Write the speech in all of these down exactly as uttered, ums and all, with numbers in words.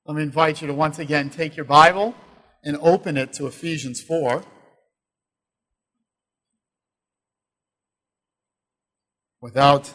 Let me invite you to once again take your Bible and open it to Ephesians four. Without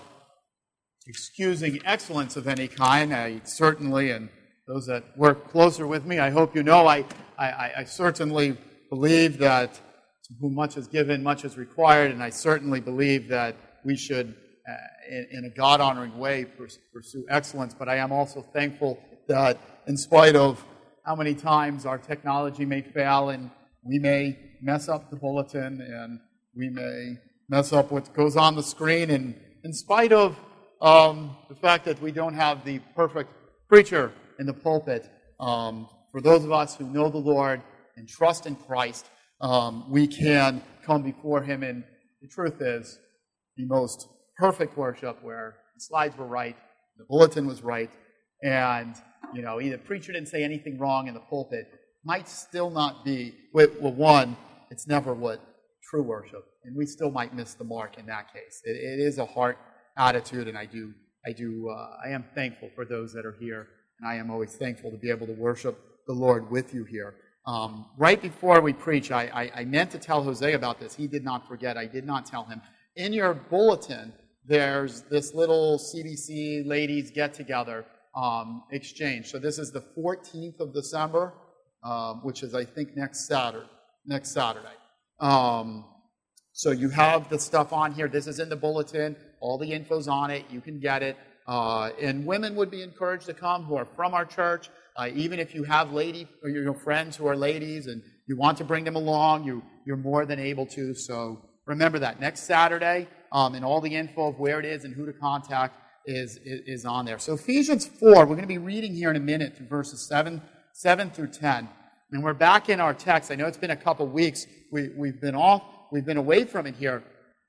excusing excellence of any kind, I certainly, and those that work closer with me, I hope you know, I, I, I certainly believe that to whom much is given, much is required, and I certainly believe that we should, uh, in, in a God-honoring way, pursue excellence, but I am also thankful that in spite of how many times our technology may fail and we may mess up the bulletin and we may mess up what goes on the screen, and in spite of um, the fact that we don't have the perfect preacher in the pulpit, um, for those of us who know the Lord and trust in Christ, um, we can come before Him, and the truth is the most perfect worship where the slides were right, the bulletin was right, and you know, either the preacher didn't say anything wrong in the pulpit, might still not be, well, one, it's never what true worship, and we still might miss the mark in that case. It, it is a heart attitude, and I do, I do, uh, I am thankful for those that are here, and I am always thankful to be able to worship the Lord with you here. Um, right before we preach, I, I, I meant to tell Jose about this. He did not forget. I did not tell him. In your bulletin, there's this little C B C ladies get-together um, exchange. So this is the fourteenth of December, um, which is, I think, next Saturday. Next Saturday. Um, so you have the stuff on here. This is in the bulletin. All the info's on it. You can get it. Uh, and women would be encouraged to come who are from our church. Uh, even if you have lady or your friends who are ladies and you want to bring them along, you, you're more than able to. So remember that. Next Saturday, um, and all the info of where it is and who to contact is, is, is on there. So Ephesians four, we're going to be reading here in a minute to verses seven, seven through ten. And we're back in our text. I know it's been a couple weeks. We, we've been off. We've been away from it here.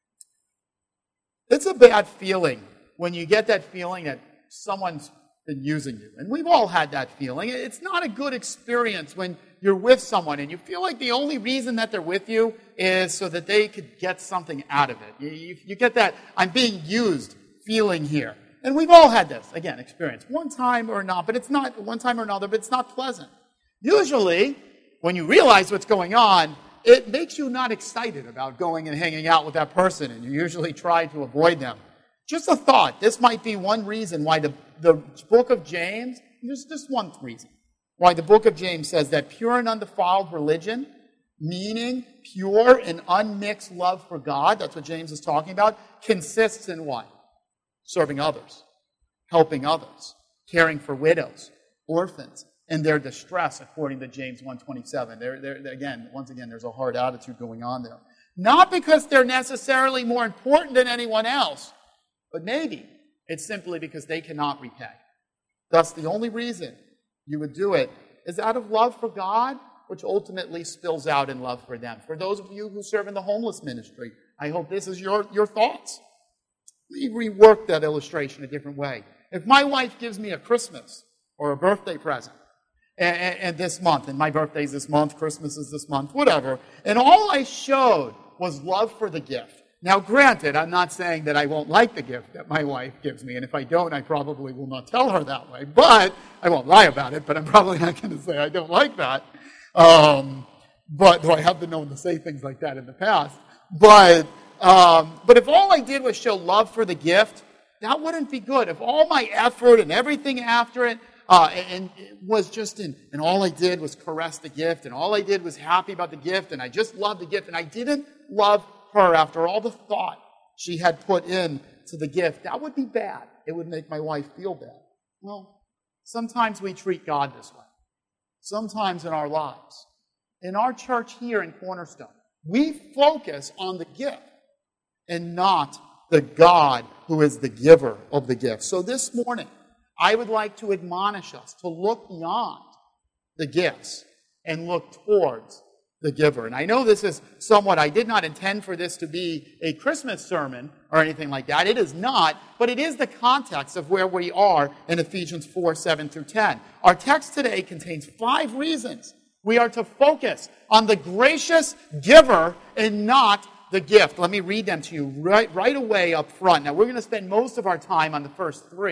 It's a bad feeling when you get that feeling that someone's been using you. And we've all had that feeling. It's not a good experience when you're with someone and you feel like the only reason that they're with you is so that they could get something out of it. You, you, you get that I'm being used feeling here. And we've all had this, again, experience. One time or not, but it's not one time or another, but it's not pleasant. Usually, when you realize what's going on, it makes you not excited about going and hanging out with that person, and you usually try to avoid them. Just a thought. This might be one reason why the, the book of James, just, just one reason, why the book of James says that pure and undefiled religion, meaning pure and unmixed love for God, that's what James is talking about, consists in what? Serving others, helping others, caring for widows, orphans, and their distress, according to James one twenty-seven. There, there, again, once again, there's a hard attitude going on there. Not because they're necessarily more important than anyone else, but maybe it's simply because they cannot repay. Thus, the only reason you would do it is out of love for God, which ultimately spills out in love for them. For those of you who serve in the homeless ministry, I hope this is your, your thoughts. Let me rework that illustration a different way. If my wife gives me a Christmas or a birthday present, and, and, and this month, and my birthday's this month, Christmas is this month, whatever, and all I showed was love for the gift. Now, granted, I'm not saying that I won't like the gift that my wife gives me, and if I don't, I probably will not tell her that way, but I won't lie about it, but I'm probably not going to say I don't like that. Um, but, though I have been known to say things like that in the past, but, um, but if all I did was show love for the gift, that wouldn't be good. If all my effort and everything after it, Uh, and it was just in, and all I did was caress the gift, and all I did was happy about the gift, and I just loved the gift, and I didn't love her after all the thought she had put in to the gift. That would be bad. It would make my wife feel bad. Well, sometimes we treat God this way. Sometimes in our lives. In our church here in Cornerstone, we focus on the gift and not the God who is the giver of the gift. So this morning, I would like to admonish us to look beyond the gifts and look towards the giver. And I know this is somewhat, I did not intend for this to be a Christmas sermon or anything like that. It is not, but it is the context of where we are in Ephesians four, seven through ten. Our text today contains five reasons we are to focus on the gracious giver and not the gift. Let me read them to you right, right away up front. Now, we're going to spend most of our time on the first three,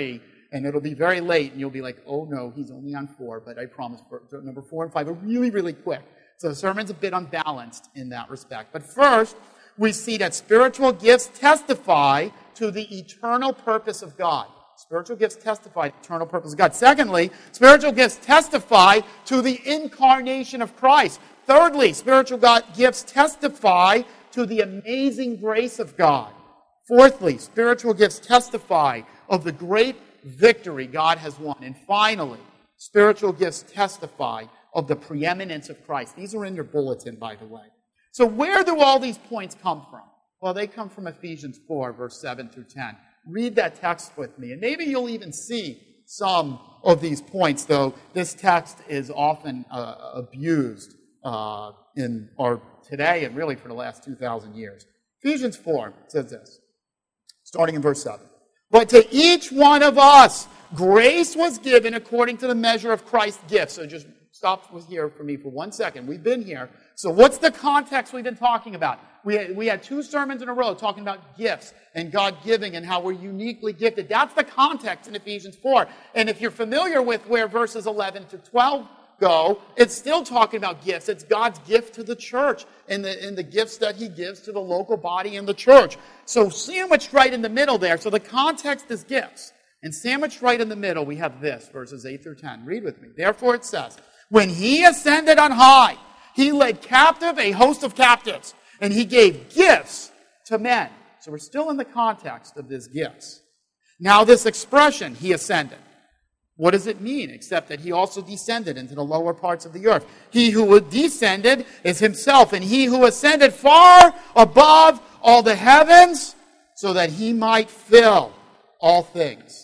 and it'll be very late, and you'll be like, oh no, he's only on four, but I promise number four and five are really, really quick. So the sermon's a bit unbalanced in that respect. But first, we see that spiritual gifts testify to the eternal purpose of God. Spiritual gifts testify to the eternal purpose of God. Secondly, spiritual gifts testify to the incarnation of Christ. Thirdly, spiritual God gifts testify to the amazing grace of God. Fourthly, spiritual gifts testify of the great victory God has won. And finally, spiritual gifts testify of the preeminence of Christ. These are in your bulletin, by the way. So where do all these points come from? Well, they come from Ephesians four, verse seven through ten. Read that text with me, and maybe you'll even see some of these points, though this text is often uh, abused uh, in our today and really for the last two thousand years. Ephesians four says this, starting in verse seven. But to each one of us, grace was given according to the measure of Christ's gift. So just stop with here for me for one second. We've been here. So what's the context we've been talking about? We had, we had two sermons in a row talking about gifts and God giving and how we're uniquely gifted. That's the context in Ephesians four. And if you're familiar with where verses eleven to twelve go, it's still talking about gifts. It's God's gift to the church and the, and the gifts that he gives to the local body in the church. So sandwiched right in the middle there. So the context is gifts. And sandwiched right in the middle, we have this, verses eight through ten. Read with me. Therefore it says, when he ascended on high, he led captive a host of captives, and he gave gifts to men. So we're still in the context of these gifts. Now this expression, he ascended, what does it mean? Except that he also descended into the lower parts of the earth. He who descended is himself, and he who ascended far above all the heavens, so that he might fill all things.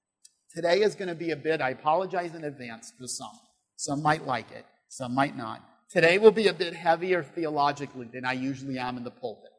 Today is going to be a bit, I apologize in advance for some. Some might like it, some might not. Today will be a bit heavier theologically than I usually am in the pulpit.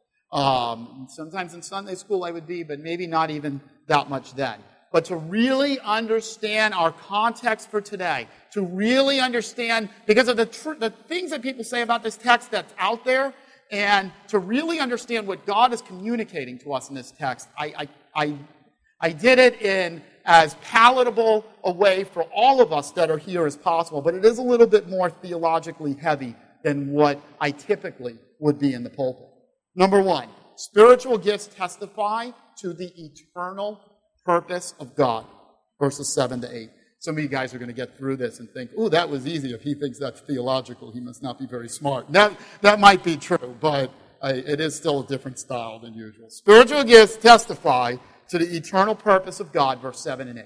Um, sometimes in Sunday school I would be, but maybe not even that much then. But to really understand our context for today, to really understand, because of the, tr- the things that people say about this text that's out there, and to really understand what God is communicating to us in this text, I, I, I, I did it in as palatable a way for all of us that are here as possible, but it is a little bit more theologically heavy than what I typically would be in the pulpit. Number one, spiritual gifts testify to the eternal purpose of God. Verses seven to eight. Some of you guys are going to get through this and think, ooh, that was easy. If he thinks that's theological, he must not be very smart. That, that might be true, but I, it is still a different style than usual. Spiritual gifts testify to the eternal purpose of God, verse seven and eight.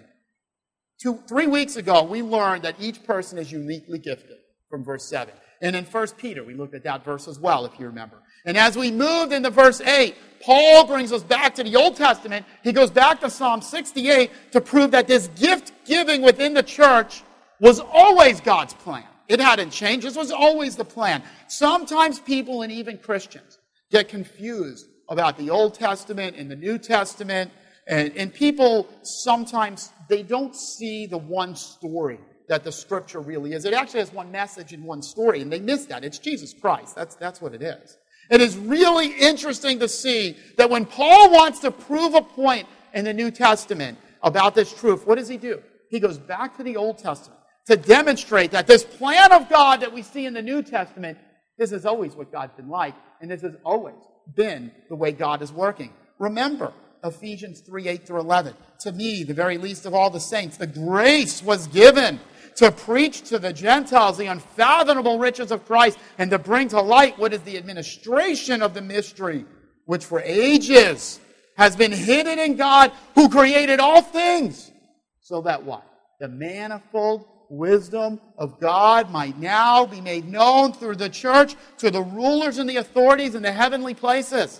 Two, three weeks ago, we learned that each person is uniquely gifted from verse seven. And in First Peter, we looked at that verse as well, if you remember. And as we moved into verse eight, Paul brings us back to the Old Testament. He goes back to Psalm sixty-eight to prove that this gift giving within the church was always God's plan. It hadn't changed. This was always the plan. Sometimes people, and even Christians, get confused about the Old Testament and the New Testament. And, and people sometimes, they don't see the one story that the Scripture really is. It actually has one message and one story, and they miss that. It's Jesus Christ. That's, that's what it is. It is really interesting to see that when Paul wants to prove a point in the New Testament about this truth, what does he do? He goes back to the Old Testament to demonstrate that this plan of God that we see in the New Testament, this is always what God's been like, and this has always been the way God is working. Remember, Ephesians three, eight through eleven. To me, the very least of all the saints, the grace was given to preach to the Gentiles the unfathomable riches of Christ and to bring to light what is the administration of the mystery, which for ages has been hidden in God who created all things. So that what? The manifold wisdom of God might now be made known through the church to the rulers and the authorities in the heavenly places.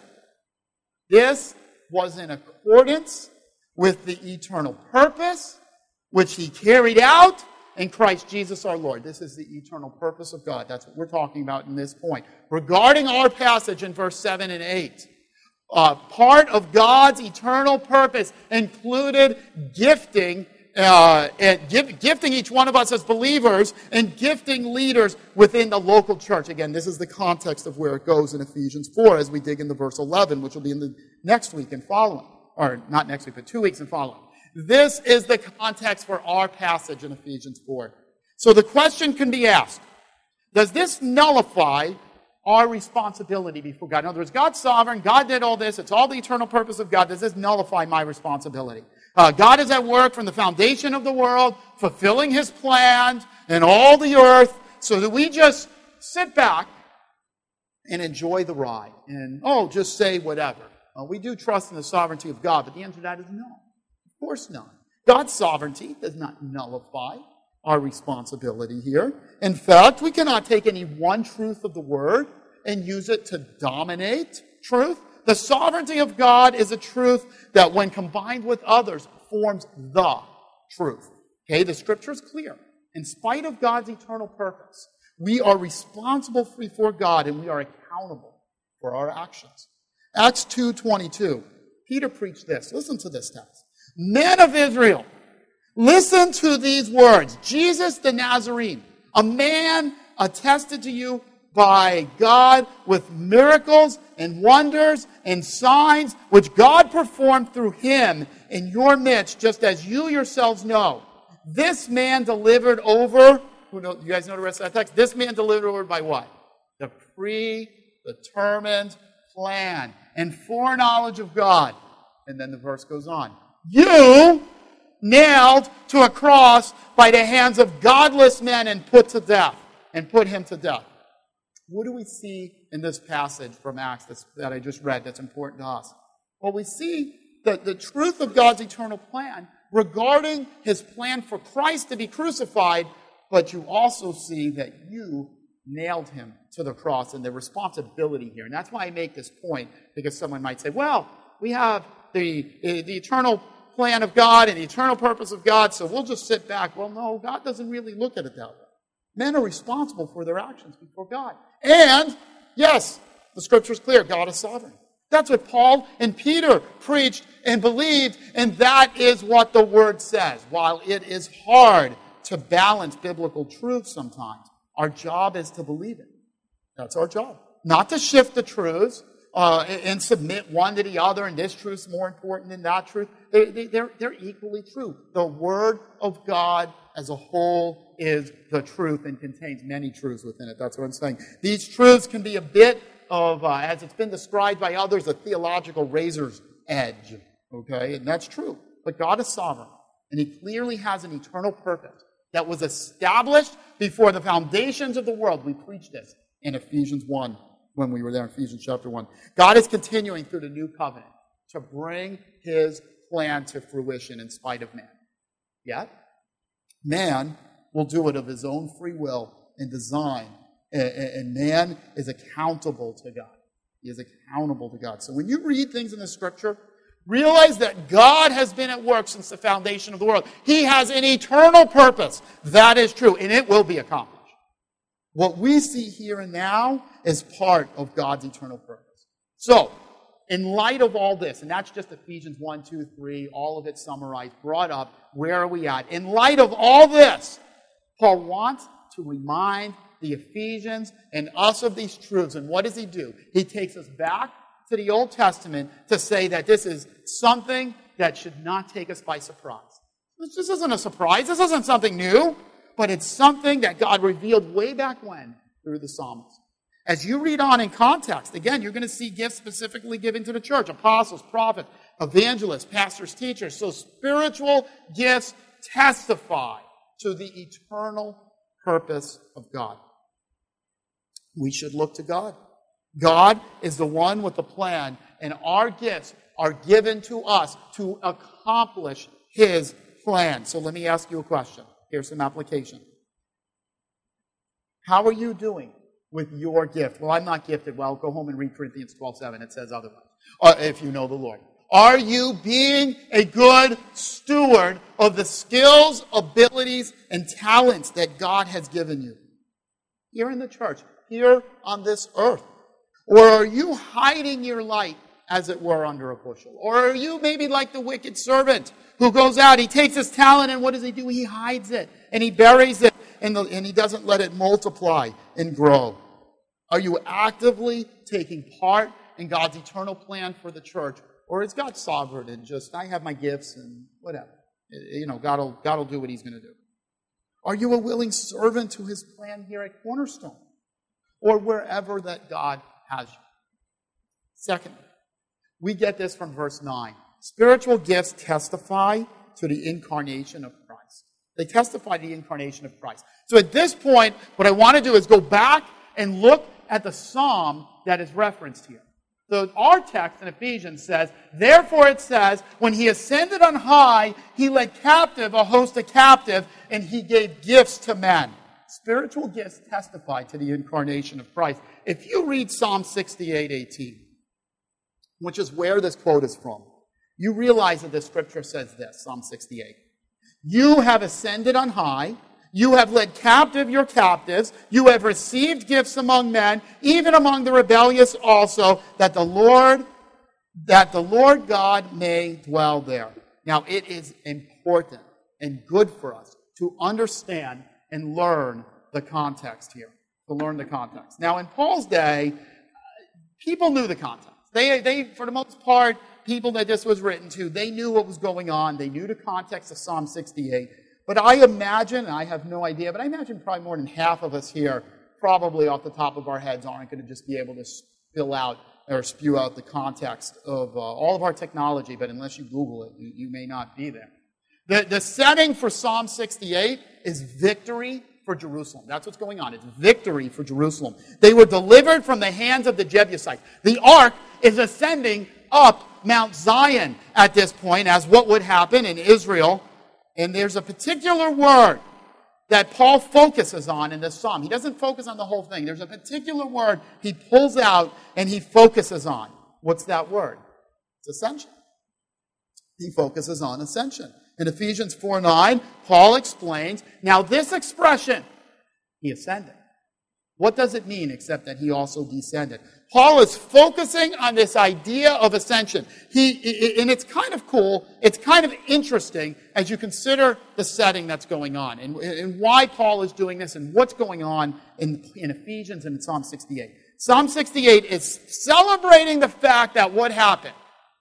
This was in accordance with the eternal purpose which he carried out in Christ Jesus our Lord. This is the eternal purpose of God. That's what we're talking about in this point. Regarding our passage in verse seven and eight, uh, part of God's eternal purpose included gifting Uh, and give, gifting each one of us as believers and gifting leaders within the local church. Again, this is the context of where it goes in Ephesians four as we dig into verse eleven, which will be in the next week and following. Or not next week, but two weeks and following. This is the context for our passage in Ephesians four. So the question can be asked, does this nullify our responsibility before God? In other words, God's sovereign, God did all this, it's all the eternal purpose of God. Does this nullify my responsibility? Uh, God is at work from the foundation of the world, fulfilling His plans and all the earth, so that we just sit back and enjoy the ride and, oh, just say whatever. Uh, we do trust in the sovereignty of God, but the answer to that is no. Of course not. God's sovereignty does not nullify our responsibility here. In fact, we cannot take any one truth of the Word and use it to dominate truth. The sovereignty of God is a truth that, when combined with others, forms the truth. Okay, the Scripture is clear. In spite of God's eternal purpose, we are responsible before God and we are accountable for our actions. Acts two twenty-two. Peter preached this. Listen to this text. Men of Israel, listen to these words. Jesus the Nazarene, a man attested to you by God with miracles and wonders and signs which God performed through him in your midst, just as you yourselves know. This man delivered over, who know, you guys know the rest of that text? This man delivered over by what? The predetermined plan and foreknowledge of God. And then the verse goes on. You nailed to a cross by the hands of godless men and put to death, and put him to death. What do we see in this passage from Acts that's, that I just read that's important to us? Well, we see that the truth of God's eternal plan regarding his plan for Christ to be crucified, but you also see that you nailed him to the cross and the responsibility here. And that's why I make this point, because someone might say, well, we have the, the eternal plan of God and the eternal purpose of God, so we'll just sit back. Well, no, God doesn't really look at it that way. Men are responsible for their actions before God. And, yes, the Scripture is clear, God is sovereign. That's what Paul and Peter preached and believed, and that is what the Word says. While it is hard to balance biblical truth sometimes, our job is to believe it. That's our job. Not to shift the truths uh, and submit one to the other, and this truth's more important than that truth. They, they, they're, they're equally true. The Word of God as a whole is the truth and contains many truths within it. That's what I'm saying. These truths can be a bit of, uh, as it's been described by others, a theological razor's edge. Okay? And that's true. But God is sovereign. And He clearly has an eternal purpose that was established before the foundations of the world. We preached this in Ephesians one when we were there in Ephesians chapter one. God is continuing through the new covenant to bring His plan to fruition in spite of man. Yet, man will do it of his own free will and design. And man is accountable to God. He is accountable to God. So when you read things in the Scripture, realize that God has been at work since the foundation of the world. He has an eternal purpose. That is true, and it will be accomplished. What we see here and now is part of God's eternal purpose. So, in light of all this, and that's just Ephesians one, two, three, all of it summarized, brought up, where are we at? In light of all this, Paul wants to remind the Ephesians and us of these truths. And what does he do? He takes us back to the Old Testament to say that this is something that should not take us by surprise. This isn't a surprise. This isn't something new, but it's something that God revealed way back when through the psalmist. As you read on in context, again, you're going to see gifts specifically given to the church. Apostles, prophets, evangelists, pastors, teachers. So spiritual gifts testify to the eternal purpose of God. We should look to God. God is the one with the plan, and our gifts are given to us to accomplish His plan. So let me ask you a question. Here's some application. How are you doing with your gift? Well, I'm not gifted. Well, go home and read Corinthians twelve seven. It says otherwise. Uh, if you know the Lord. Are you being a good steward of the skills, abilities, and talents that God has given you? Here in the church, here on this earth. Or are you hiding your light, as it were, under a bushel? Or are you maybe like the wicked servant who goes out, he takes his talent, and what does he do? He hides it, and he buries it, and, the, and he doesn't let it multiply and grow. Are you actively taking part in God's eternal plan for the church? Or is God sovereign and just, I have my gifts and whatever? You know, God will, God will do what he's going to do. Are you a willing servant to his plan here at Cornerstone? Or wherever that God has you? Secondly, we get this from verse nine. Spiritual gifts testify to the incarnation of Christ. They testify to the incarnation of Christ. So at this point, what I want to do is go back and look at the psalm that is referenced here. So our text in Ephesians says, therefore it says, when he ascended on high, he led captive a host of captive, and he gave gifts to men. Spiritual gifts testify to the incarnation of Christ. If you read Psalm sixty-eight eighteen, which is where this quote is from, you realize that the scripture says this, Psalm sixty-eight. You have ascended on high, you have led captive your captives, you have received gifts among men, even among the rebellious also, that the Lord, that the Lord God may dwell there. Now it is important and good for us to understand and learn the context here. To learn the context. Now in Paul's day, people knew the context. They, they, for the most part, people that this was written to, they knew what was going on. They knew the context of Psalm sixty-eight. But I imagine, and I have no idea, but I imagine probably more than half of us here, probably off the top of our heads, aren't going to just be able to spill out or spew out the context of uh, all of our technology, but unless you Google it, you, you may not be there. The, the setting for Psalm sixty-eight is victory for Jerusalem. That's what's going on. It's victory for Jerusalem. They were delivered from the hands of the Jebusites. The ark is ascending up Mount Zion at this point, as what would happen in Israel. And there's a particular word that Paul focuses on in this psalm. He doesn't focus on the whole thing. There's a particular word he pulls out and he focuses on. What's that word? It's ascension. He focuses on ascension. In Ephesians four nine, Paul explains, now this expression, he ascended. What does it mean except that he also descended? Paul is focusing on this idea of ascension. He, and it's kind of cool, it's kind of interesting as you consider the setting that's going on and, and why Paul is doing this and what's going on in, in Ephesians and in Psalm sixty-eight. Psalm sixty-eight is celebrating the fact that what happened?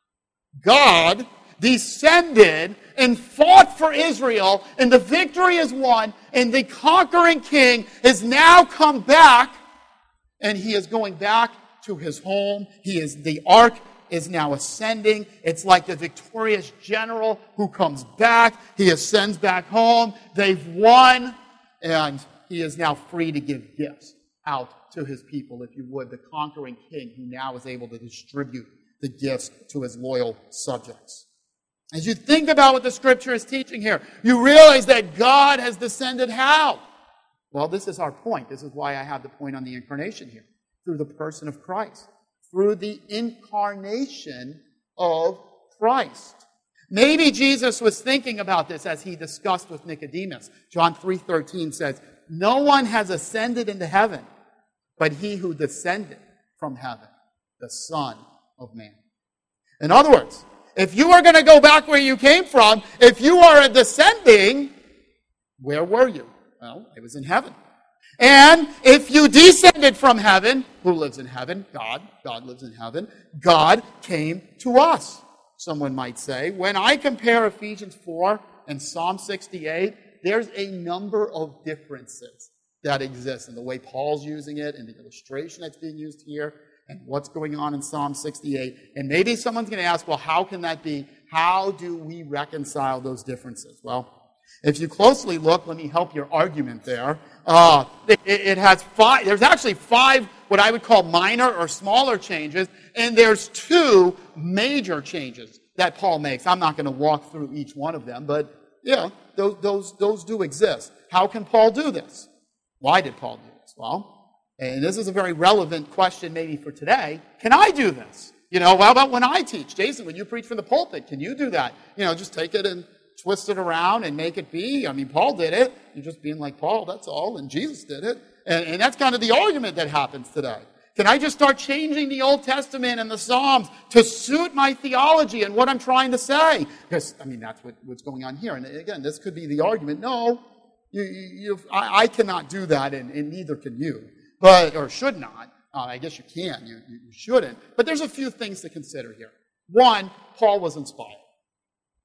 God descended and fought for Israel, and the victory is won, and the conquering king has now come back, and he is going back to his home. He is, the ark is now ascending. It's like the victorious general who comes back. He ascends back home. They've won, and he is now free to give gifts out to his people, if you would, the conquering king who now is able to distribute the gifts to his loyal subjects. As you think about what the scripture is teaching here, you realize that God has descended how? Well, this is our point. This is why I have the point on the incarnation here. Through the person of Christ. Through the incarnation of Christ. Maybe Jesus was thinking about this as he discussed with Nicodemus. John three thirteen says, no one has ascended into heaven, but he who descended from heaven, the Son of Man. In other words, if you are going to go back where you came from, if you are descending, where were you? Well, it was in heaven. And if you descended from heaven, who lives in heaven? God. God lives in heaven. God came to us, someone might say. When I compare Ephesians four and Psalm sixty-eight, there's a number of differences that exist in the way Paul's using it and the illustration that's being used here and what's going on in Psalm sixty-eight. And maybe someone's going to ask, well, how can that be? How do we reconcile those differences? Well, if you closely look, let me help your argument there. Uh, it, it has five, there's actually five what I would call minor or smaller changes, and there's two major changes that Paul makes. I'm not going to walk through each one of them, but yeah, those, those, those do exist. How can Paul do this? Why did Paul do this? Well, and this is a very relevant question maybe for today. Can I do this? You know, how about when I teach? Jason, when you preach from the pulpit, can you do that? You know, just take it and twist it around and make it be. I mean, Paul did it. You're just being like Paul, that's all. And Jesus did it. And, and that's kind of the argument that happens today. Can I just start changing the Old Testament and the Psalms to suit my theology and what I'm trying to say? Because, I mean, that's what, what's going on here. And again, this could be the argument. No, you, you, I, I cannot do that, and, and neither can you. But, or should not. Uh, I guess you can. You, you, you shouldn't. But there's a few things to consider here. One, Paul was inspired.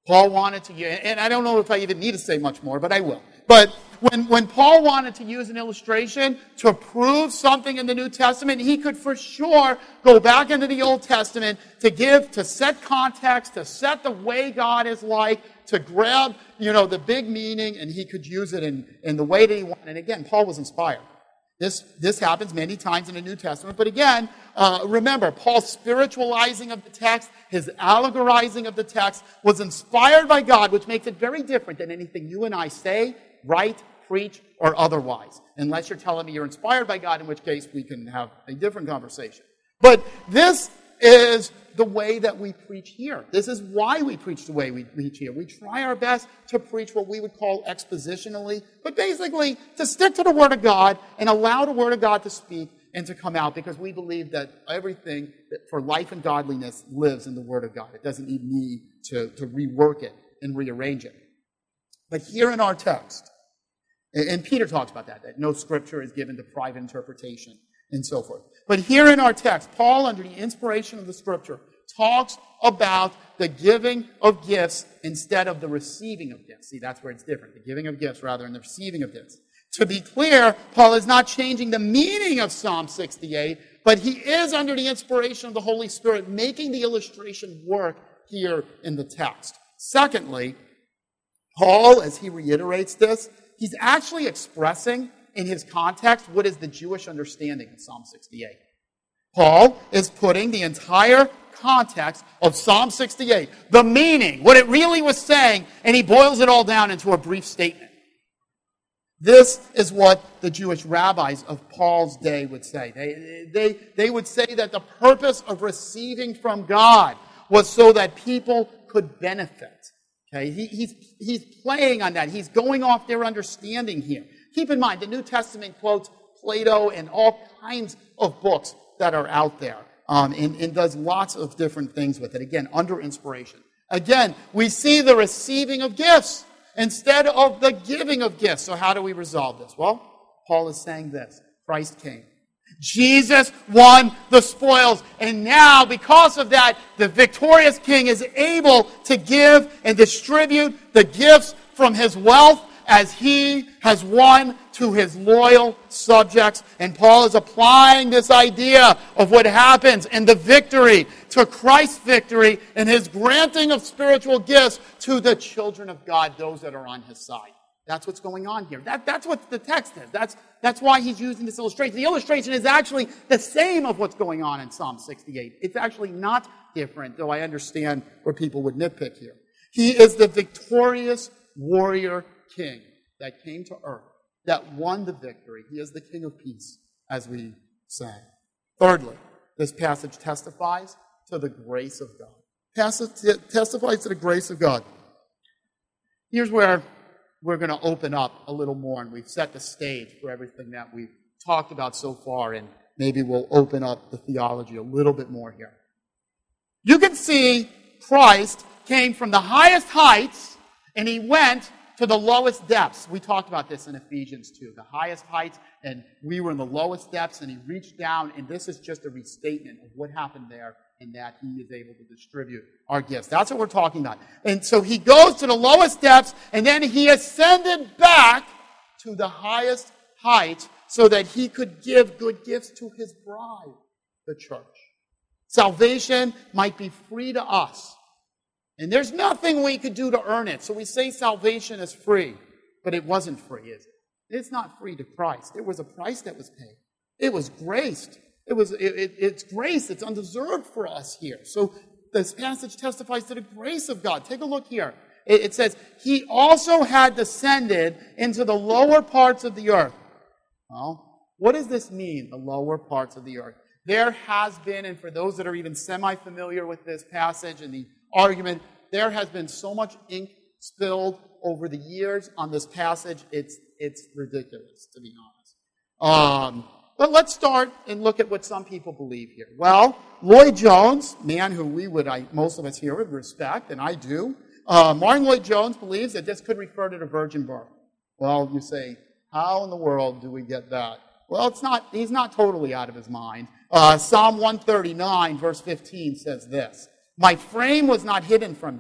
Paul wanted to, and I don't know if I even need to say much more, but I will. But when, when Paul wanted to use an illustration to prove something in the New Testament, he could for sure go back into the Old Testament to give, to set context, to set the way God is like, to grab, you know, the big meaning, and he could use it in, in the way that he wanted. And again, Paul was inspired. This, this happens many times in the New Testament. But again, uh, remember, Paul's spiritualizing of the text, his allegorizing of the text was inspired by God, which makes it very different than anything you and I say, write, preach, or otherwise. Unless you're telling me you're inspired by God, in which case we can have a different conversation. But this is the way that we preach here. This is why we preach the way we preach here. We try our best to preach what we would call expositionally, but basically to stick to the Word of God and allow the Word of God to speak and to come out, because we believe that everything that for life and godliness lives in the Word of God. It doesn't need me to, to rework it and rearrange it. But here in our text, and Peter talks about that, that no scripture is given to private interpretation and so forth. But here in our text, Paul, under the inspiration of the Scripture, talks about the giving of gifts instead of the receiving of gifts. See, that's where it's different. The giving of gifts rather than the receiving of gifts. To be clear, Paul is not changing the meaning of Psalm sixty-eight, but he is, under the inspiration of the Holy Spirit, making the illustration work here in the text. Secondly, Paul, as he reiterates this, he's actually expressing in his context what is the Jewish understanding of Psalm sixty-eight. Paul is putting the entire context of Psalm sixty-eight, the meaning, what it really was saying, and he boils it all down into a brief statement. This is what the Jewish rabbis of Paul's day would say. They, they, they would say that the purpose of receiving from God was so that people could benefit. Okay, he, he's, he's playing on that. He's going off their understanding here. Keep in mind, the New Testament quotes Plato and all kinds of books that are out there, um, and, and does lots of different things with it. Again, under inspiration. Again, we see the receiving of gifts instead of the giving of gifts. So how do we resolve this? Well, Paul is saying this. Christ came. Jesus won the spoils. And now, because of that, the victorious king is able to give and distribute the gifts from his wealth as he has won to his loyal subjects. And Paul is applying this idea of what happens in the victory to Christ's victory and his granting of spiritual gifts to the children of God, those that are on his side. That's what's going on here. That, that's what the text is. That's, that's why he's using this illustration. The illustration is actually the same of what's going on in Psalm sixty-eight. It's actually not different, though I understand where people would nitpick here. He is the victorious warrior king that came to earth, that won the victory. He is the King of Peace, as we sang. Thirdly, this passage testifies to the grace of God. Passage testifies to the grace of God. Here's where we're going to open up a little more, and we've set the stage for everything that we've talked about so far, and maybe we'll open up the theology a little bit more here. You can see Christ came from the highest heights, and he went to the lowest depths. We talked about this in Ephesians two, the highest heights, and we were in the lowest depths, and he reached down, and this is just a restatement of what happened there, and that he is able to distribute our gifts. That's what we're talking about. And so he goes to the lowest depths, and then he ascended back to the highest heights so that he could give good gifts to his bride, the church. Salvation might be free to us, and there's nothing we could do to earn it. So we say salvation is free, but it wasn't free, is it? It's not free to Christ. There was a price that was paid. It was graced. It was, it, it, it's grace. It's undeserved for us here. So this passage testifies to the grace of God. Take a look here. It, it says, he also had descended into the lower parts of the earth. Well, what does this mean, the lower parts of the earth? There has been, and for those that are even semi-familiar with this passage and the argument, there has been so much ink spilled over the years on this passage, it's, it's ridiculous, to be honest. Um... But let's start and look at what some people believe here. Well, Lloyd Jones, man who we would, I, most of us here would respect, and I do, uh, Martin Lloyd Jones believes that this could refer to the virgin birth. Well, you say, how in the world do we get that? Well, it's not. He's not totally out of his mind. Uh, Psalm one thirty-nine, verse fifteen says this, my frame was not hidden from you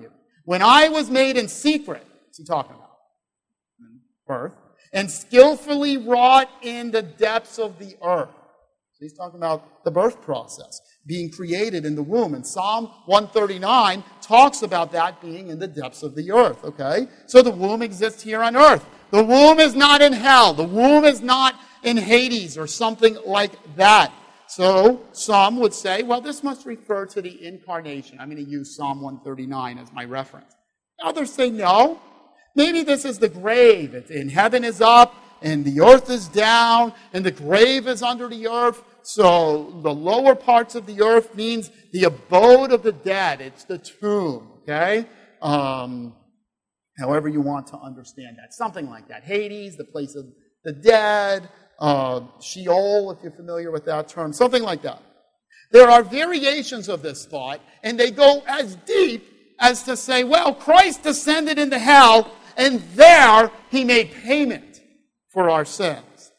When I was made in secret, what's he talking about? Birth. And skillfully wrought in the depths of the earth. So he's talking about the birth process, being created in the womb. And Psalm one thirty-nine talks about that being in the depths of the earth, okay? So the womb exists here on earth. The womb is not in hell. The womb is not in Hades or something like that. So some would say, well, this must refer to the incarnation. I'm going to use Psalm one thirty-nine as my reference. Others say no. Maybe this is the grave. It's in heaven is up, and the earth is down, and the grave is under the earth. So the lower parts of the earth means the abode of the dead. It's the tomb, okay? Um, however you want to understand that. Something like that. Hades, the place of the dead. Uh, Sheol, if you're familiar with that term. Something like that. There are variations of this thought, and they go as deep as to say, well, Christ descended into hell, and there he made payment for our sins.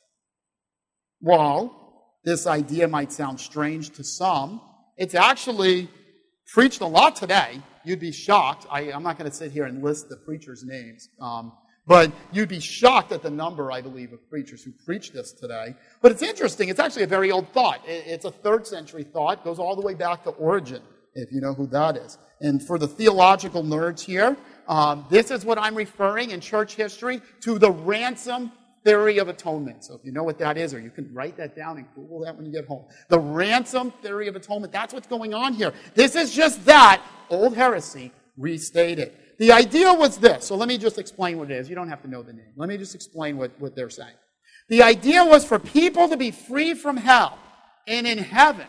Well, this idea might sound strange to some. It's actually preached a lot today. You'd be shocked. I, I'm not going to sit here and list the preachers' names, um, but you'd be shocked at the number, I believe, of preachers who preach this today. But it's interesting. It's actually a very old thought. It, it's a third century thought. It goes all the way back to Origen, if you know who that is. And for the theological nerds here, um, this is what I'm referring in church history to the ransom theory of atonement. So if you know what that is, or you can write that down and Google that when you get home. The ransom theory of atonement, that's what's going on here. This is just that old heresy restated. The idea was this. So let me just explain what it is. You don't have to know the name. Let me just explain what, what they're saying. The idea was for people to be free from hell and in heaven.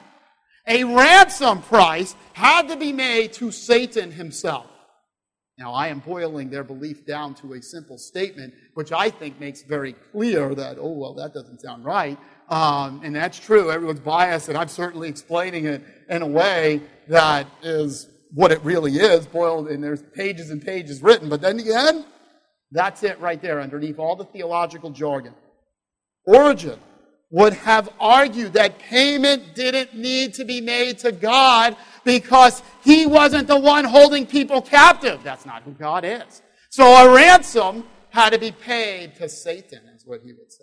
A ransom price had to be made to Satan himself. Now, I am boiling their belief down to a simple statement, which I think makes very clear that, oh, well, that doesn't sound right. Um, and that's true. Everyone's biased, and I'm certainly explaining it in a way that is what it really is, boiled, and there's pages and pages written. But then again, that's it right there, underneath all the theological jargon. Origen would have argued that payment didn't need to be made to God because he wasn't the one holding people captive. That's not who God is. So a ransom had to be paid to Satan, is what he would say.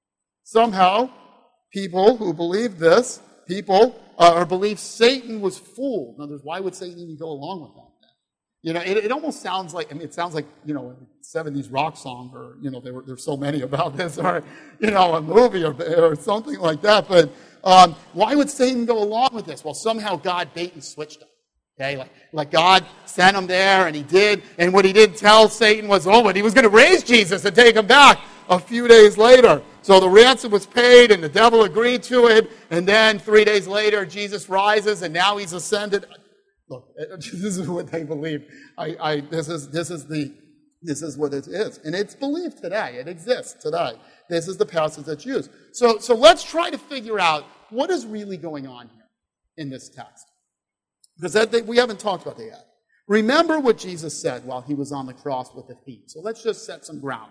Somehow, people who believe this, people, uh, or believe Satan was fooled. In other words, why would Satan even go along with that? You know, it, it almost sounds like, I mean, it sounds like, you know, a seventies rock song, or, you know, there were, there's so many about this, or, you know, a movie or, or something like that. But um, why would Satan go along with this? Well, somehow God bait and switched him. Okay, like, like God sent him there, and he did. And what he didn't tell Satan was, oh, but he was going to raise Jesus and take him back a few days later. So the ransom was paid, and the devil agreed to it. And then three days later, Jesus rises, and now he's ascended. Look, this is what they believe. I, I, this is this is the this is what it is, and it's believed today. It exists today. This is the passage that's used. So, so let's try to figure out what is really going on here in this text, because that, we haven't talked about that yet. Remember what Jesus said while he was on the cross with the thief. So let's just set some ground.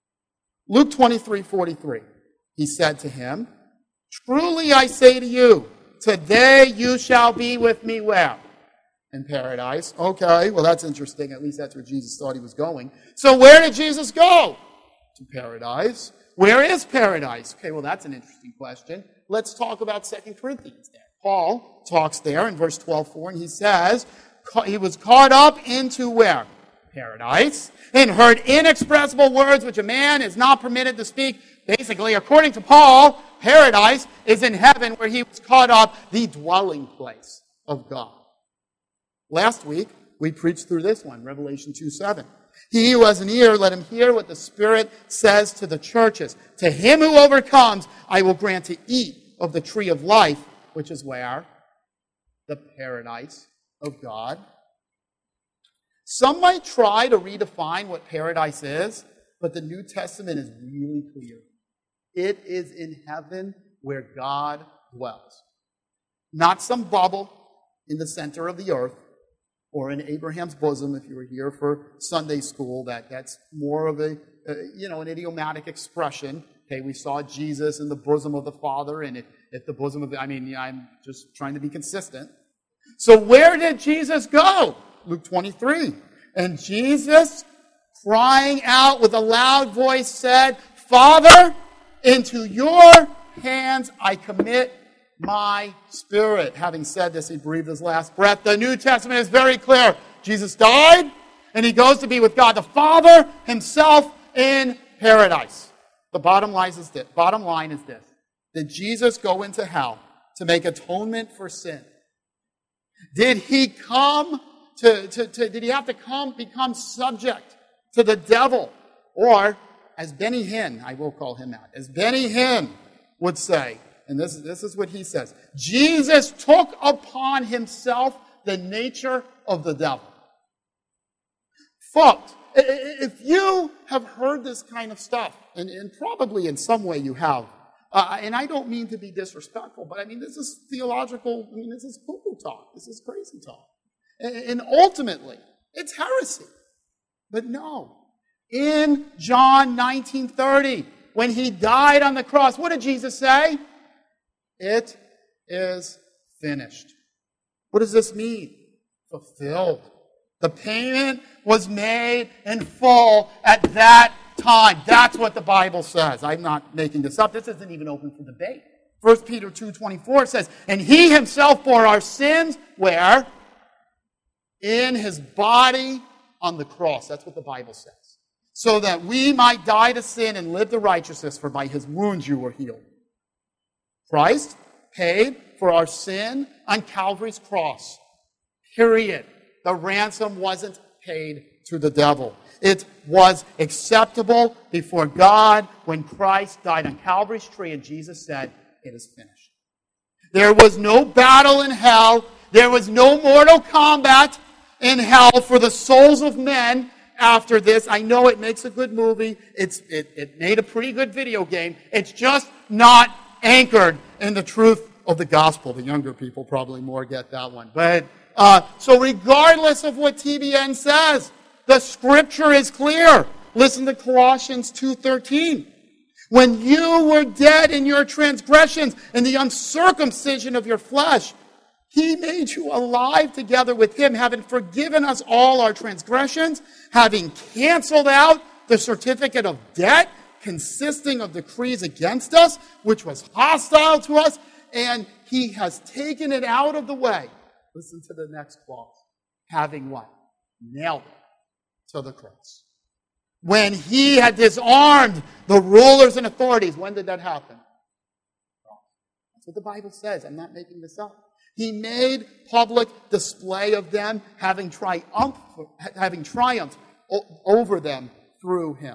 Luke twenty-three forty-three. He said to him, "Truly I say to you, today you shall be with me where? In paradise." Okay, well, that's interesting. At least that's where Jesus thought he was going. So where did Jesus go? To paradise. Where is paradise? Okay, well, that's an interesting question. Let's talk about Second Corinthians there. Paul talks there in verse twelve four, and he says, he was caught up into where? Paradise. And heard inexpressible words which a man is not permitted to speak. Basically, according to Paul, paradise is in heaven, where he was caught up, the dwelling place of God. Last week, we preached through this one, Revelation two seven. He who has an ear, let him hear what the Spirit says to the churches. To him who overcomes, I will grant to eat of the tree of life, which is where? The paradise of God. Some might try to redefine what paradise is, but the New Testament is really clear. It is in heaven where God dwells. Not some bubble in the center of the earth, or in Abraham's bosom, if you were here for Sunday school. That, that's more of a, uh, you know, an idiomatic expression. Okay, we saw Jesus in the bosom of the Father, and at, at the bosom of the, I mean, yeah, I'm just trying to be consistent. So where did Jesus go? Luke twenty-three. And Jesus, crying out with a loud voice, said, Father, into your hands I commit my spirit. Having said this, he breathed his last breath. The New Testament is very clear. Jesus died, and he goes to be with God the Father himself in paradise. The bottom line is this. Bottom line is this. Did Jesus go into hell to make atonement for sin? Did he come to, to, to did he have to come become subject to the devil? Or, as Benny Hinn, I will call him that, as Benny Hinn would say, and this, this is what he says, Jesus took upon himself the nature of the devil. Folks, if you have heard this kind of stuff, and, and probably in some way you have, uh, and I don't mean to be disrespectful, but I mean, this is theological, I mean, this is cuckoo talk, this is crazy talk. And, and ultimately, it's heresy. But no, in John nineteen thirty, when he died on the cross, what did Jesus say? It is finished. What does this mean? Fulfilled. The payment was made in full at that time. That's what the Bible says. I'm not making this up. This isn't even open for debate. First Peter two twenty-four says, and he himself bore our sins, where? In his body on the cross. That's what the Bible says. So that we might die to sin and live to righteousness, for by his wounds you were healed. Christ paid for our sin on Calvary's cross. Period. The ransom wasn't paid to the devil. It was acceptable before God when Christ died on Calvary's tree and Jesus said, it is finished. There was no battle in hell. There was no mortal combat in hell for the souls of men after this. I know it makes a good movie. It's, it, it made a pretty good video game. It's just not anchored in the truth of the gospel. The younger people probably more get that one. But uh, so regardless of what T B N says, the scripture is clear. Listen to Colossians two thirteen. When you were dead in your transgressions and the uncircumcision of your flesh, he made you alive together with him, having forgiven us all our transgressions, having canceled out the certificate of debt consisting of decrees against us, which was hostile to us, and he has taken it out of the way. Listen to the next clause. Having what? Nailed it to the cross. When he had disarmed the rulers and authorities, when did that happen? That's what the Bible says. I'm not making this up. He made public display of them, having triumphed, having triumphed over them through him.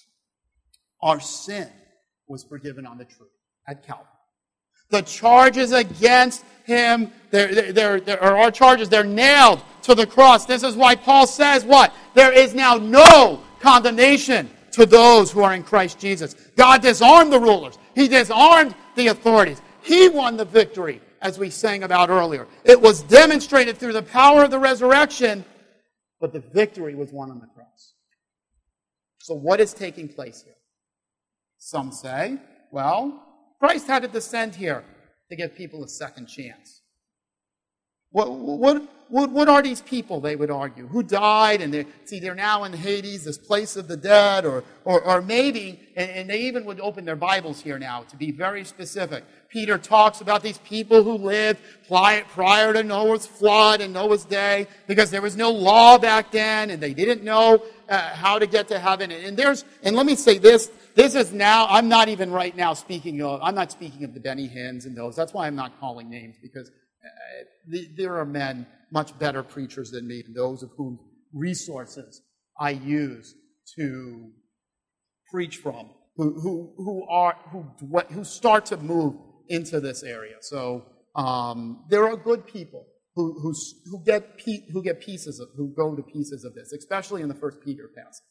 Our sin was forgiven on the tree at Calvary. The charges against him, they're, they're, they're, or our charges, they're nailed to the cross. This is why Paul says what? There is now no condemnation to those who are in Christ Jesus. God disarmed the rulers. He disarmed the authorities. He won the victory, as we sang about earlier. It was demonstrated through the power of the resurrection, but the victory was won on the cross. So what is taking place here? Some say, well, Christ had to descend here to give people a second chance. What, what, what, what are these people, they would argue, who died, and they see they're now in Hades, this place of the dead, or, or, or maybe, and, and they even would open their Bibles here now to be very specific. Peter talks about these people who lived prior to Noah's flood and Noah's day, because there was no law back then, and they didn't know uh, how to get to heaven. And there's, and let me say this, this is now, I'm not even right now speaking of, I'm not speaking of the Benny Hinns and those. That's why I'm not calling names, because uh, the, there are men much better preachers than me, those of whom resources I use to preach from, who, who, who are, who, who start to move into this area. So um, there are good people who who who get pe- who get pieces of who go to pieces of this, especially in the First Peter passage.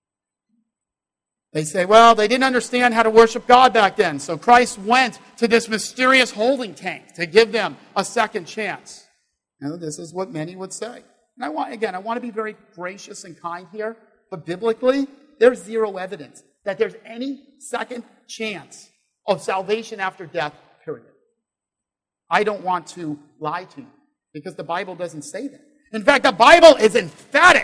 They say, well, they didn't understand how to worship God back then, so Christ went to this mysterious holding tank to give them a second chance. You know, this is what many would say. And I want again, I want to be very gracious and kind here, but biblically, there's zero evidence that there's any second chance of salvation after death, period. I don't want to lie to you, because the Bible doesn't say that. In fact, the Bible is emphatic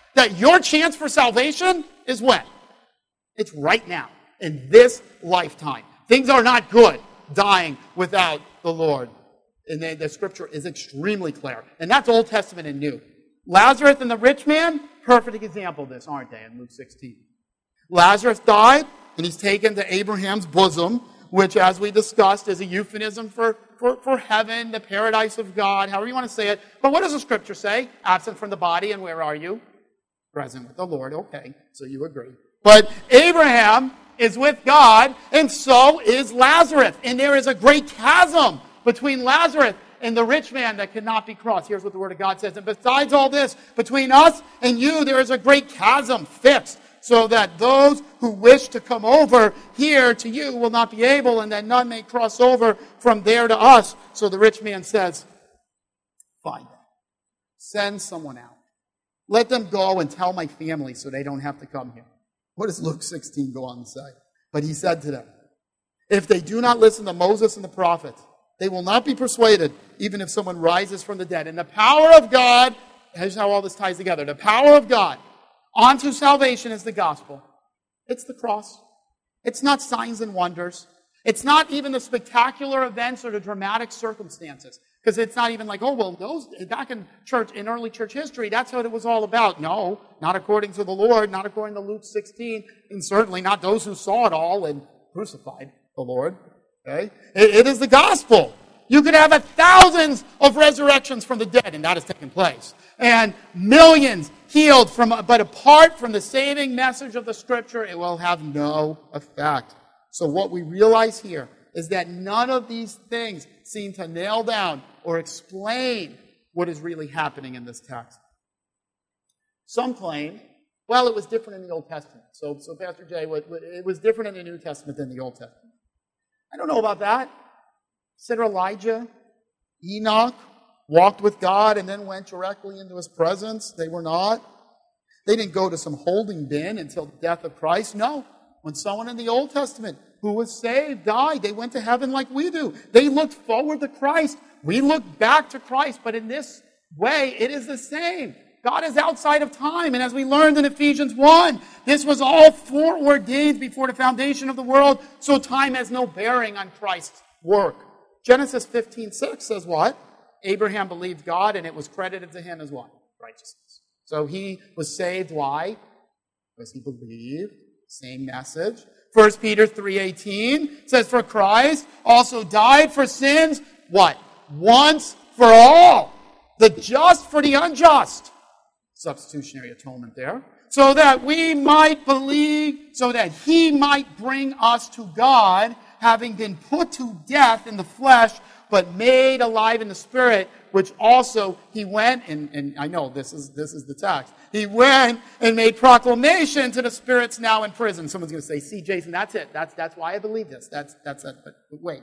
that your chance for salvation is when? It's right now, in this lifetime. Things are not good dying without the Lord. And the, the scripture is extremely clear. And that's Old Testament and New. Lazarus and the rich man, perfect example of this, aren't they, in Luke sixteen? Lazarus died, and he's taken to Abraham's bosom, which, as we discussed, is a euphemism for, for, for heaven, the paradise of God, however you want to say it. But what does the scripture say? Absent from the body, and where are you? Present with the Lord. Okay, so you agree. But Abraham is with God, and so is Lazarus. And there is a great chasm between Lazarus and the rich man that cannot be crossed. Here's what the Word of God says. And besides all this, between us and you, there is a great chasm fixed, so that those who wish to come over here to you will not be able, and that none may cross over from there to us. So the rich man says, fine, send someone out. Let them go and tell my family so they don't have to come here. What does Luke sixteen go on to say? But he said to them, if they do not listen to Moses and the prophets, they will not be persuaded, even if someone rises from the dead. And the power of God, here's how all this ties together. The power of God onto salvation is the gospel. It's the cross. It's not signs and wonders. It's not even the spectacular events or the dramatic circumstances. Because it's not even like, oh, well, those back in church, in early church history, that's what it was all about. No, not according to the Lord, not according to Luke sixteen, and certainly not those who saw it all and crucified the Lord. Okay? It, it is the gospel. You could have a thousands of resurrections from the dead, and that has taken place. And millions healed from, but apart from the saving message of the Scripture, it will have no effect. So what we realize here is that none of these things seem to nail down or explain what is really happening in this text. Some claim, well, it was different in the Old Testament. So, so Pastor Jay, it was different in the New Testament than the Old Testament. I don't know about that. Consider Elijah, Enoch, walked with God and then went directly into His presence. They were not. They didn't go to some holding bin until the death of Christ. No. When someone in the Old Testament who was saved died, they went to heaven like we do. They looked forward to Christ. We look back to Christ, but in this way, it is the same. God is outside of time, and as we learned in Ephesians one, this was all foreordained before the foundation of the world, so time has no bearing on Christ's work. Genesis fifteen six says what? Abraham believed God, and it was credited to him as what? Righteousness. So he was saved. Why? Because he believed. Same message. First Peter three eighteen says, for Christ also died for sins, what? Once for all. The just for the unjust. Substitutionary atonement there. So that we might believe, so that He might bring us to God, having been put to death in the flesh, but made alive in the Spirit, which also He went, and, and I know this is this is the text, He went and made proclamation to the spirits now in prison. Someone's going to say, see, Jason, that's it. That's that's why I believe this. That's that's it. But, but wait.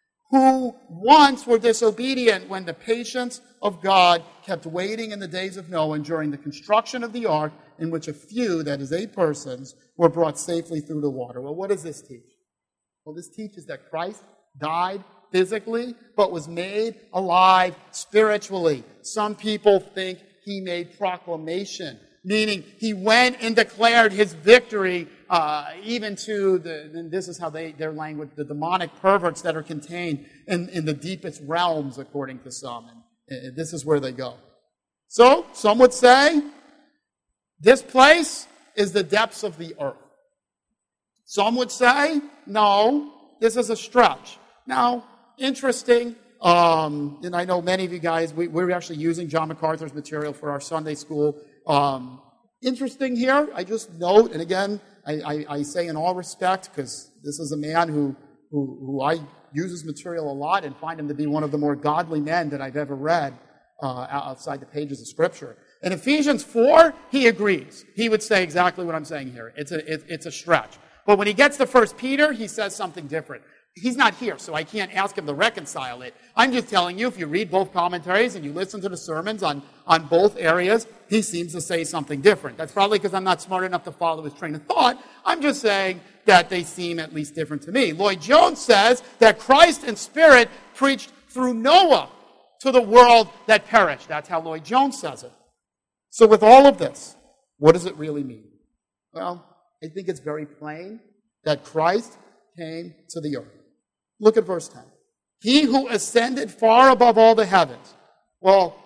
Who once were disobedient when the patience of God kept waiting in the days of Noah and during the construction of the ark, in which a few, that is eight persons, were brought safely through the water. Well, what does this teach? Well, this teaches that Christ died physically, but was made alive spiritually. Some people think He made proclamation, meaning He went and declared His victory uh, even to the, and this is how they, their language, the demonic perverts that are contained in, in the deepest realms, according to some. And, and this is where they go. So, some would say, this place is the depths of the earth. Some would say, no, this is a stretch. Now, interesting, um, and I know many of you guys, we, we're actually using John MacArthur's material for our Sunday school. Um, interesting here, I just note, and again, I, I, I say in all respect, because this is a man who, who, who I use his material a lot and find him to be one of the more godly men that I've ever read uh, outside the pages of Scripture. In Ephesians four, he agrees. He would say exactly what I'm saying here. It's a, it, it's a stretch. But when he gets to First Peter, he says something different. He's not here, so I can't ask him to reconcile it. I'm just telling you, if you read both commentaries and you listen to the sermons on, on both areas, he seems to say something different. That's probably because I'm not smart enough to follow his train of thought. I'm just saying that they seem at least different to me. Lloyd Jones says that Christ in spirit preached through Noah to the world that perished. That's how Lloyd Jones says it. So with all of this, What does it really mean? Well, I think it's very plain that Christ came to the earth. Look at verse ten. He who ascended far above all the heavens. Well,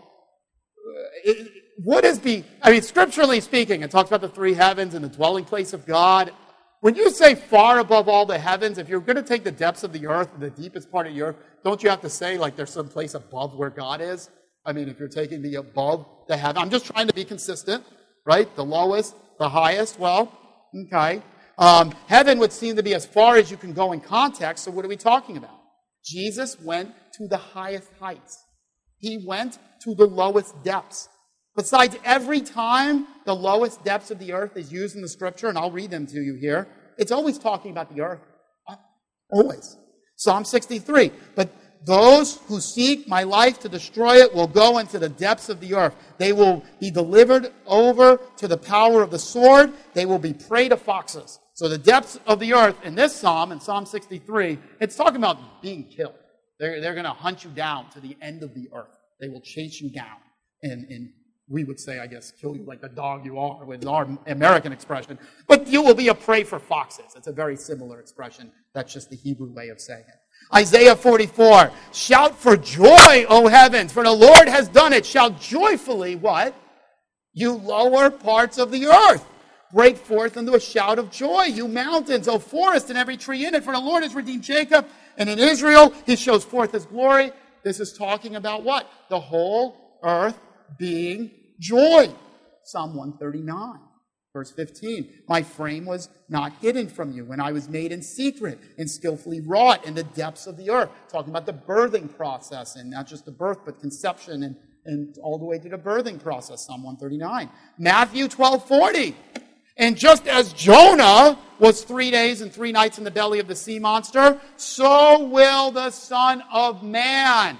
it, what is be? I mean, scripturally speaking, it talks about the three heavens and the dwelling place of God. When you say far above all the heavens, if you're going to take the depths of the earth, the deepest part of the earth, don't you have to say like there's some place above where God is? I mean, if you're taking the above the heaven, I'm just trying to be consistent, right? The lowest, the highest. Well, okay. Um, heaven would seem to be as far as you can go in context. So what are we talking about? Jesus went to the highest heights. He went to the lowest depths. Besides, every time the lowest depths of the earth is used in the scripture, and I'll read them to you here, it's always talking about the earth. Always. Psalm sixty-three. But those who seek my life to destroy it will go into the depths of the earth. They will be delivered over to the power of the sword. They will be prey to foxes. So the depths of the earth in this psalm, in Psalm sixty-three, it's talking about being killed. They're, they're going to hunt you down to the end of the earth. They will chase you down. And, and we would say, I guess, kill you like the dog you are, with our American expression. But you will be a prey for foxes. It's a very similar expression. That's just the Hebrew way of saying it. Isaiah forty-four, shout for joy, O heavens, for the Lord has done it. Shout joyfully, what? You lower parts of the earth. Break forth into a shout of joy, you mountains, O forest, and every tree in it, for the Lord has redeemed Jacob, and in Israel he shows forth his glory. This is talking about what? The whole earth being joy. Psalm one thirty-nine, verse fifteen. My frame was not hidden from you when I was made in secret and skillfully wrought in the depths of the earth. Talking about the birthing process, and not just the birth, but conception and, and all the way to the birthing process. Psalm one thirty-nine. Matthew twelve forty. And just as Jonah was three days and three nights in the belly of the sea monster, so will the Son of Man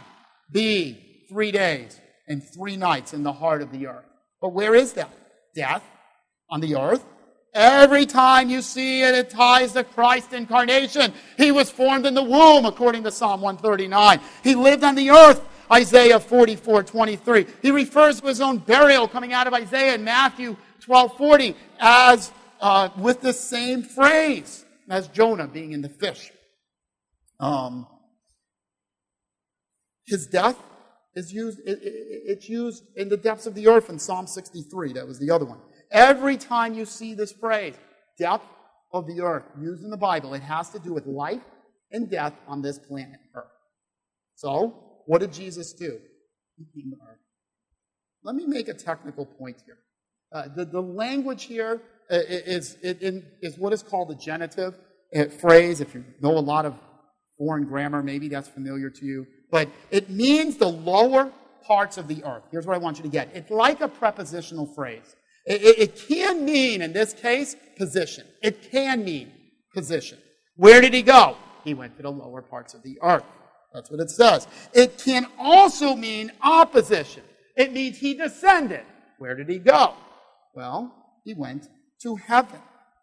be three days and three nights in the heart of the earth. But where is that? Death on the earth. Every time you see it, it ties to Christ's incarnation. He was formed in the womb, according to Psalm one thirty-nine. He lived on the earth, Isaiah forty-four twenty-three. He refers to his own burial coming out of Isaiah in Matthew twelve forty as uh, with the same phrase as Jonah being in the fish. Um, his death is used, it, it, it's used in the depths of the earth in Psalm sixty-three. That was the other one. Every time you see this phrase, depth of the earth, used in the Bible, it has to do with life and death on this planet Earth. So, what did Jesus do? He came to earth. Let me make a technical point here. Uh, the, the language here is, is, is what is called a genitive phrase. If you know a lot of foreign grammar, maybe that's familiar to you. But it means the lower parts of the earth. Here's what I want you to get. It's like a prepositional phrase. It, it, it can mean, in this case, position. It can mean position. Where did he go? He went to the lower parts of the earth. That's what it says. It can also mean opposition. It means he descended. Where did he go? Well, he went to heaven.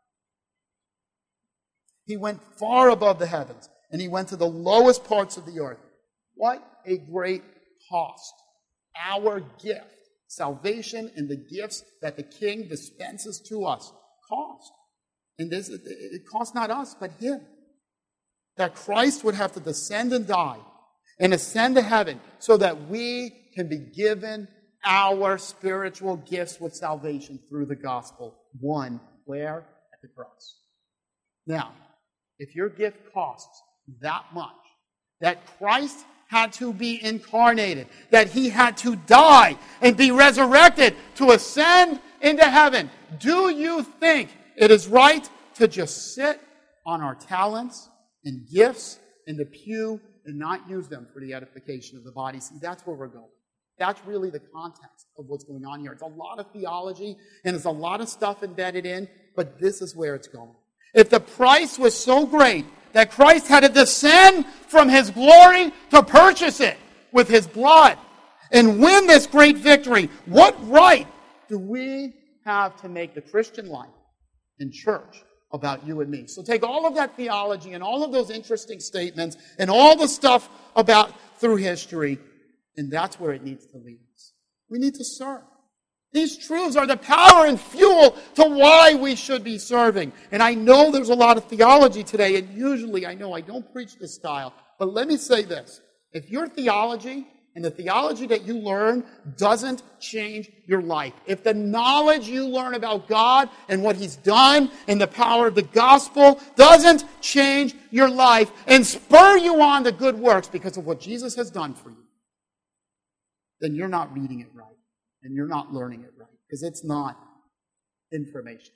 He went far above the heavens, and he went to the lowest parts of the earth. What a great cost. Our gift, salvation and the gifts that the King dispenses to us, cost. And this, it cost not us, but him. That Christ would have to descend and die and ascend to heaven so that we can be given our spiritual gifts with salvation through the gospel. One, where? At the cross. Now, if your gift costs that much, that Christ had to be incarnated, that he had to die and be resurrected to ascend into heaven, do you think it is right to just sit on our talents and gifts in the pew and not use them for the edification of the body? See, that's where we're going. That's really the context of what's going on here. It's a lot of theology, and there's a lot of stuff embedded in, but this is where it's going. If the price was so great that Christ had to descend from his glory to purchase it with his blood and win this great victory, what right do we have to make the Christian life in church about you and me? So take all of that theology and all of those interesting statements and all the stuff about through history, and that's where it needs to lead us. We need to serve. These truths are the power and fuel to why we should be serving. And I know there's a lot of theology today, and usually I know I don't preach this style, but let me say this. If your theology and the theology that you learn doesn't change your life, if the knowledge you learn about God and what He's done and the power of the gospel doesn't change your life and spur you on to good works because of what Jesus has done for you, then you're not reading it right. And you're not learning it right, because it's not information.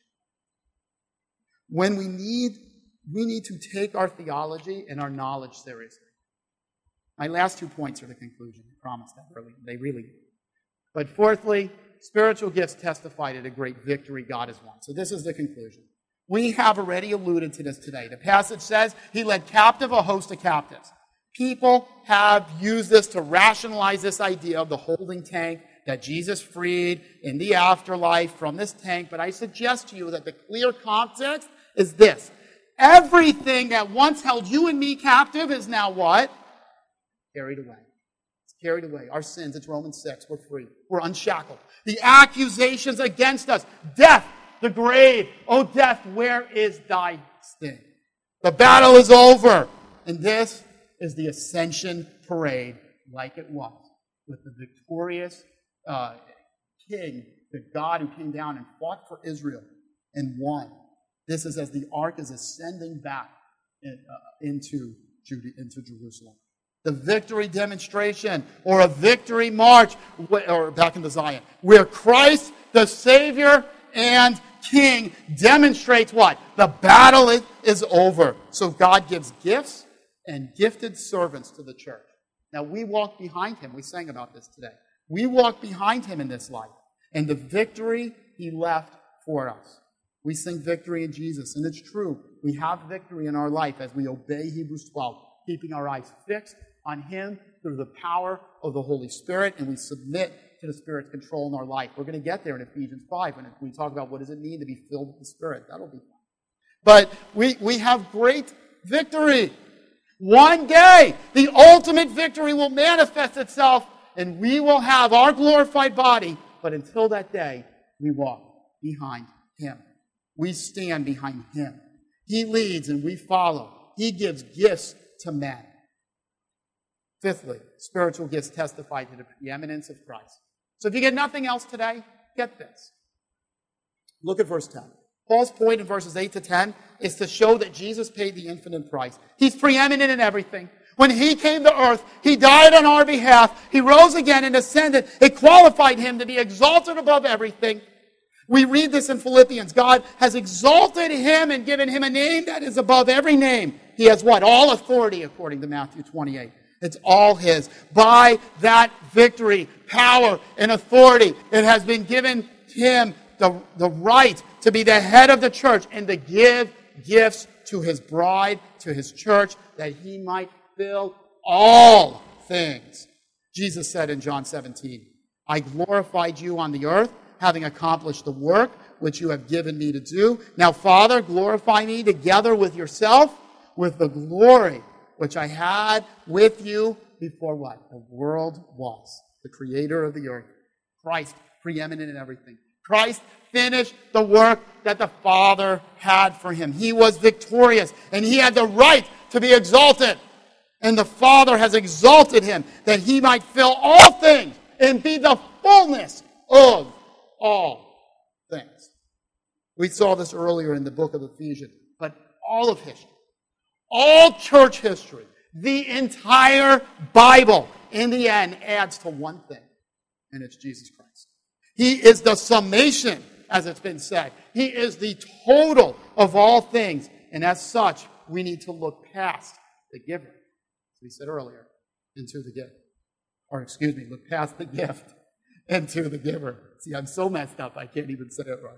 When we need, we need to take our theology and our knowledge seriously. My last two points are the conclusion. I promised that earlier. They really do. But fourthly, spiritual gifts testify to the great victory God has won. So this is the conclusion. We have already alluded to this today. The passage says He led captive a host of captives. People have used this to rationalize this idea of the holding tank that Jesus freed in the afterlife from this tank. But I suggest to you that the clear context is this. Everything that once held you and me captive is now what? Carried away. It's carried away. Our sins, it's Romans six. We're free. We're unshackled. The accusations against us. Death, the grave. Oh, death, where is thy sting? The battle is over. And this is the ascension parade like it was with the victorious Uh, king, the God who came down and fought for Israel and won. This is as the ark is ascending back in, uh, into, Jude- into Jerusalem. The victory demonstration or a victory march, or back into Zion, where Christ, the Savior and King, demonstrates what? The battle is, is over. So God gives gifts and gifted servants to the church. Now we walk behind Him. We sang about this today. We walk behind Him in this life. And the victory He left for us. We sing victory in Jesus. And it's true. We have victory in our life as we obey Hebrews twelve. Keeping our eyes fixed on Him through the power of the Holy Spirit. And we submit to the Spirit's control in our life. We're going to get there in Ephesians five. When we talk about what does it mean to be filled with the Spirit. That'll be fun. But we, we have great victory. One day, the ultimate victory will manifest itself. And we will have our glorified body. But until that day, we walk behind Him. We stand behind Him. He leads and we follow. He gives gifts to men. Fifthly, spiritual gifts testify to the preeminence of Christ. So if you get nothing else today, get this. Look at verse ten. Paul's point in verses eight to ten is to show that Jesus paid the infinite price. He's preeminent in everything. When He came to earth, He died on our behalf. He rose again and ascended. It qualified Him to be exalted above everything. We read this in Philippians. God has exalted Him and given Him a name that is above every name. He has what? All authority, according to Matthew twenty-eight. It's all His. By that victory, power, and authority, it has been given Him the, the right to be the head of the church and to give gifts to His bride, to His church, that He might fill all things. Jesus said in John seventeen, I glorified you on the earth, having accomplished the work which you have given me to do. Now, Father, glorify me together with yourself, with the glory which I had with you before what? The world was. The creator of the earth. Christ, preeminent in everything. Christ finished the work that the Father had for Him. He was victorious, and He had the right to be exalted. And the Father has exalted Him that He might fill all things and be the fullness of all things. We saw this earlier in the book of Ephesians. But all of history, all church history, the entire Bible, in the end, adds to one thing. And it's Jesus Christ. He is the summation, as it's been said. He is the total of all things. And as such, we need to look past the giver. We said earlier, into the gift. Or excuse me, look past the gift into the giver. See, I'm so messed up, I can't even say it right.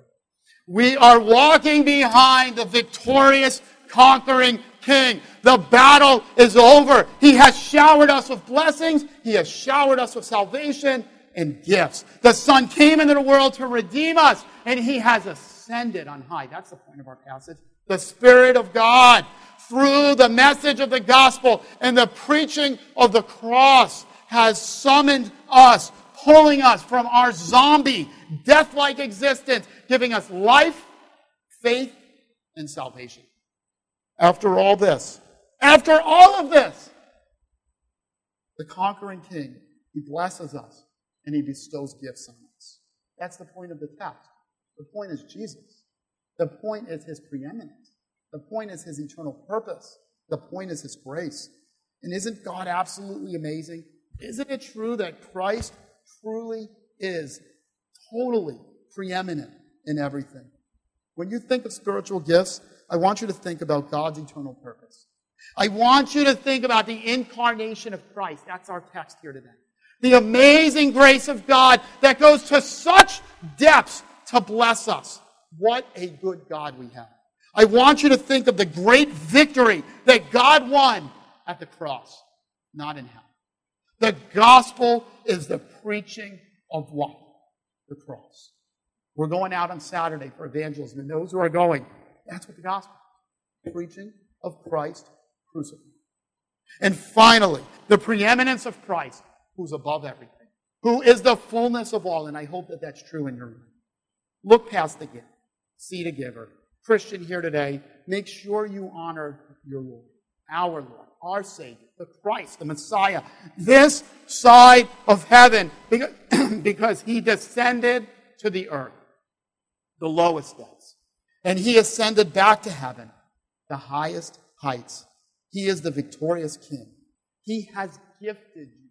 We are walking behind the victorious, conquering King. The battle is over. He has showered us with blessings. He has showered us with salvation and gifts. The Son came into the world to redeem us, and He has ascended on high. That's the point of our passage. The Spirit of God, through the message of the gospel and the preaching of the cross, has summoned us, pulling us from our zombie, death-like existence, giving us life, faith, and salvation. After all this, after all of this, the conquering King, he blesses us and he bestows gifts on us. That's the point of the text. The point is Jesus. The point is his preeminence. The point is his eternal purpose. The point is his grace. And isn't God absolutely amazing? Isn't it true that Christ truly is totally preeminent in everything? When you think of spiritual gifts, I want you to think about God's eternal purpose. I want you to think about the incarnation of Christ. That's our text here today. The amazing grace of God that goes to such depths to bless us. What a good God we have. I want you to think of the great victory that God won at the cross, not in hell. The gospel is the preaching of what? The cross. We're going out on Saturday for evangelism, and those who are going, that's what the gospel is. Preaching of Christ crucified. And finally, the preeminence of Christ, who's above everything, who is the fullness of all, and I hope that that's true in your life. Look past the gift. See the giver. Christian here today, make sure you honor your Lord, our Lord, our Savior, the Christ, the Messiah, this side of heaven, because he descended to the earth, the lowest depths, and he ascended back to heaven, the highest heights. He is the victorious King. He has gifted you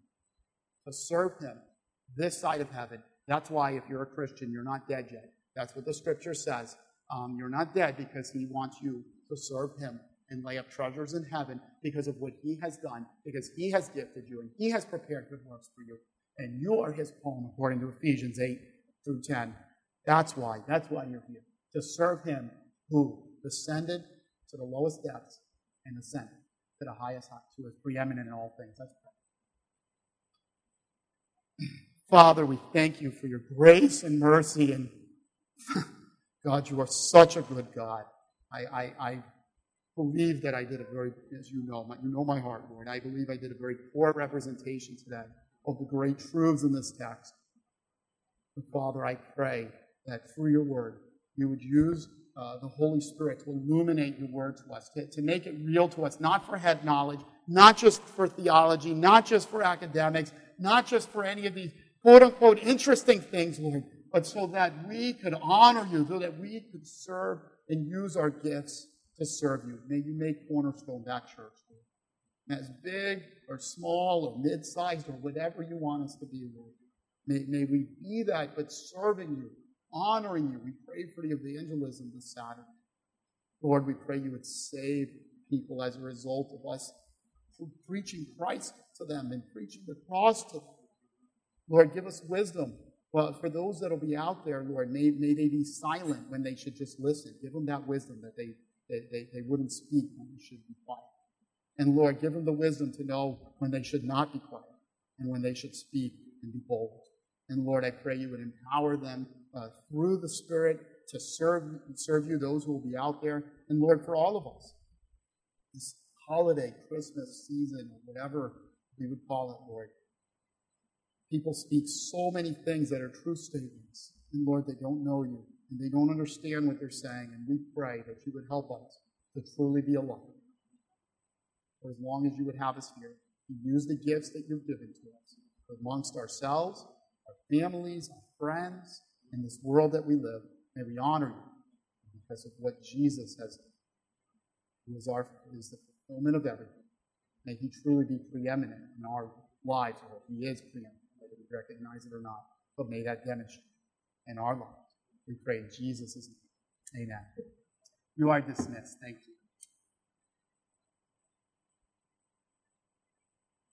to serve him this side of heaven. That's why if you're a Christian, you're not dead yet. That's what the scripture says. Um, you're not dead because he wants you to serve him and lay up treasures in heaven because of what he has done, because he has gifted you and he has prepared good works for you. And you are his poem, according to Ephesians eight through ten. That's why. That's why you're here. To serve him who descended to the lowest depths and ascended to the highest heights, who is preeminent in all things. Let's pray. Father, we thank you for your grace and mercy, and God, you are such a good God. I, I, I believe that I did a very, as you know, my, you know my heart, Lord. I believe I did a very poor representation today of the great truths in this text. But Father, I pray that through your word, you would use uh, the Holy Spirit to illuminate your word to us, to, to make it real to us, not for head knowledge, not just for theology, not just for academics, not just for any of these quote-unquote interesting things, Lord, but so that we could honor you, so that we could serve and use our gifts to serve you. May you make Cornerstone that church, Lord. As big or small or mid-sized or whatever you want us to be, Lord. May, may we be that, but serving you, honoring you. We pray for the evangelism this Saturday. Lord, we pray you would save people as a result of us preaching Christ to them and preaching the cross to them. Lord, give us wisdom. Well, for those that will be out there, Lord, may, may they be silent when they should just listen. Give them that wisdom that they, they, they, they wouldn't speak when they should be quiet. And Lord, give them the wisdom to know when they should not be quiet and when they should speak and be bold. And Lord, I pray you would empower them uh, through the Spirit to serve, serve you, those who will be out there. And Lord, for all of us, this holiday, Christmas season, or whatever we would call it, Lord, people speak so many things that are true statements. And Lord, they don't know you, and they don't understand what they're saying. And we pray that you would help us to truly be alive. For as long as you would have us here, to use the gifts that you've given to us amongst ourselves, our families, our friends, in this world that we live. May we honor you because of what Jesus has done. Who is, our, who is the fulfillment of everything. May he truly be preeminent in our lives, or he is preeminent, whether we recognize it or not. But may that demonstrate in our lives. We pray in Jesus' name. Amen. You are dismissed. Thank you.